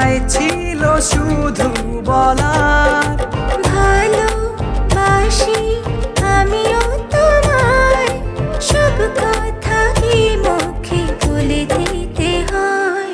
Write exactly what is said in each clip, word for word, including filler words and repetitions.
কথাটাই ছিল শুধু বলার। ভালোবাসি আমিও তোমায়, সব কথা কি মুখে বলে দিতে হয়?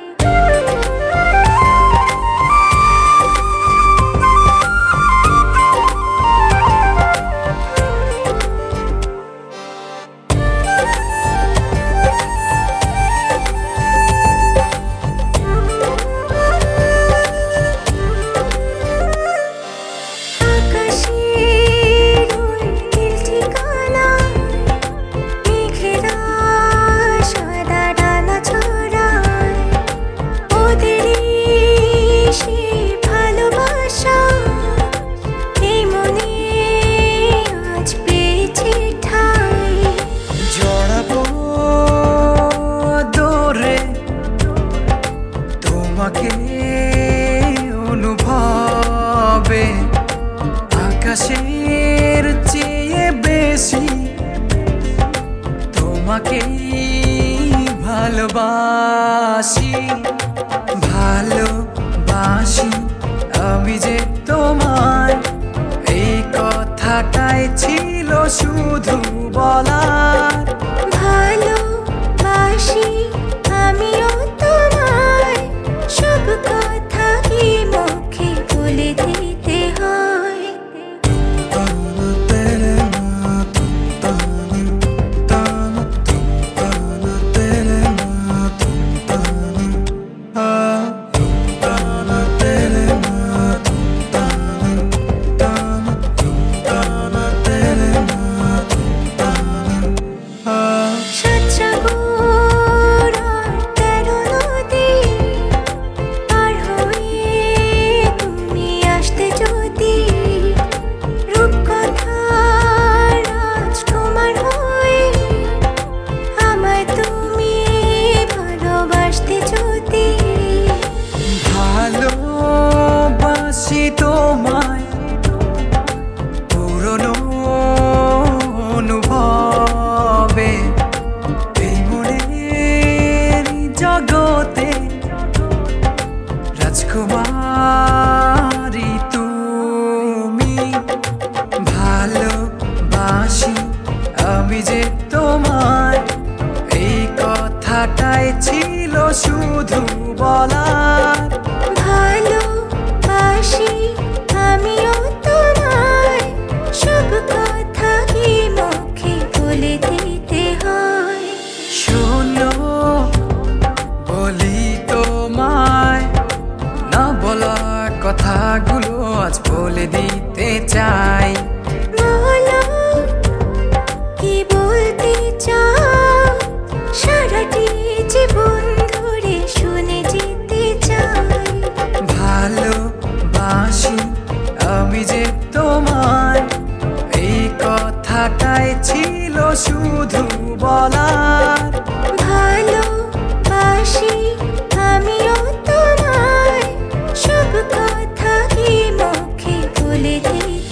তোমাকে অনুভবে আকাশের চেয়ে বেশি তোমাকে ভালোবাসি। ভালোবাসি আমি যে তোমায়, এই কথাটাই ছিল শুধু বলার। ভালোবাসি আমিও তোমায়, সব কথা কি মুখে বলে দিতে হয়? ভালোবাসি তোমায় পুরনো অনুভবে, এই মনের জগতে রাজকুমারী তুমি। ভালোবাসি আমি যে তোমায়, এই কথাটাই ছিল শুধু বলার। ভালোবাসি আমিও তোমায়, সব কথা কি মুখে বলে দিতে হয়? শোনো বলি তোমায়, না বলা কথাগুলো আজ বলে দিতে চাই। বলো কি বলতে চাও, সারাটি জীবন ধরে শুনে যেতে চাই। ভালোবাসি আমি যে তোমায়, এই কথাটাই ছিল শুধু বলার। ভালোবাসি আমিও তোমায়, সব কথা কি মুখে বলে দিতে